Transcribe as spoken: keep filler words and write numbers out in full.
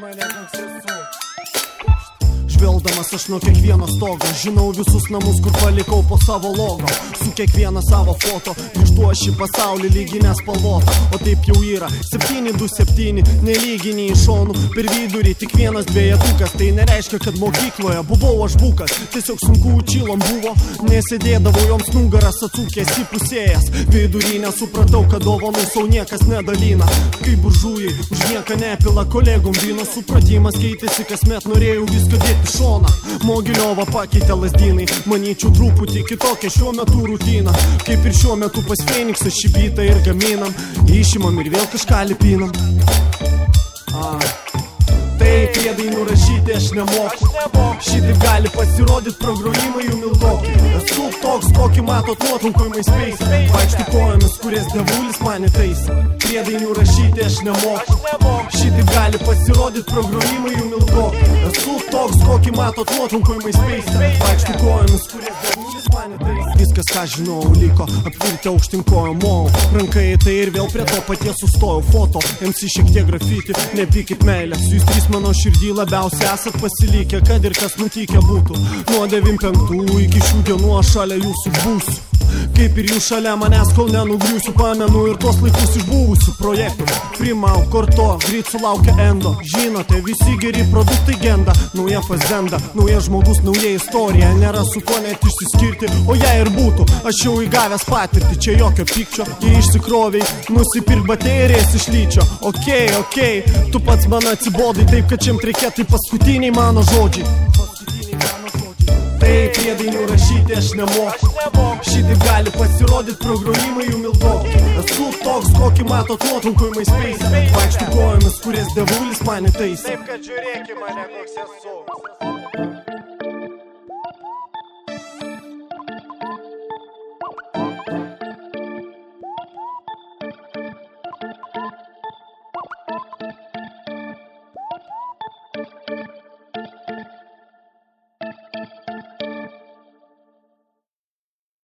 mane koks esu. Žvelgdamas aš nuo kiekvieno stogo, žinau visus namus, kur palikau po savo logo. Su kiekviena savo foto grįžtu aš į pasaulį lygiai nespalvotą. O taip jau yra, septyni du septyni, nelyginiai iš šonų, per vidurį tik vienas dvejetukas. Tai nereiškia, kad mokykloje buvau aš bukas, tiesiog sunku učilom buvo, nesėdėdavau joms nugaras atsukęs į pusėjas. Vidurį nesupratau, kad dovanų sau niekas nedalina, kaip buržujai už nieką nepila kolegom vyno. Supratimas keitėsi, kasmet norėjau viską dėti šoną. Mogiliova pakeitė lazdynai, manyčiau truputį kitokia šiuo metu rutina. Kaip ir šiuo metu pas Feniksą šį bitą ir gaminam, išimam ir vėl kažką lipinam. A. Tai priedainų rašyti aš nemoku, šitaip gali pasirodyti progrojimai jų mildoki. Esu toks, kokį matot nuotraukoj MySpace, vaikštų kojomis, kurias devulis mane taisa. Priedainų rašyti aš nemoku, šitaip gali pasirodyti progrojimai jų mildoki. Esu toks, kokį matot nuotraukoj MySpace, vaikštų kojomis, kurias devulis mane taisa. Viskas, ką žinau, liko apvirti aukštinkojom, mojau rankai, tai ir vėl prie to paties sustojau. Foto, M C šiek tiek grafiti, nepykit meilės, jūs trys mano širdį labiausiai esat pasilikę, kad ir kas nutikę būtų. Nuo devym penktų iki šių dienų aš šalia jūsų būsiu, kaip ir jūs šalia manęs, kol nenugriūsiu. Pamenu ir tos laikus iš buvusių projektų. Primau, korto, greit sulaukia endo. Žinote, visi geri produktai genda. Nauja fazenda, naujas žmogus, nauja istorija. Nėra su ko net išsiskirti, o jei ir būtų, aš jau įgavęs patirtį. Čia jokio pykčio, jei išsikroviai, nusipirk baterijas iš lyčio. Okei, okay, okei, okay. Tu pats man atsibodai, taip kad čiam reikia, tai paskutiniai mano žodžiai. Tai priedainių rašyti aš nemoku, šitaip gali pasirodyti progrojimai jų mildoki. Esu toks, kokį matot nuotraukoj MySpace, vaikštų kojomis, kurias devulis mane taisa. Taip kad žiūrėk į mane koks esu.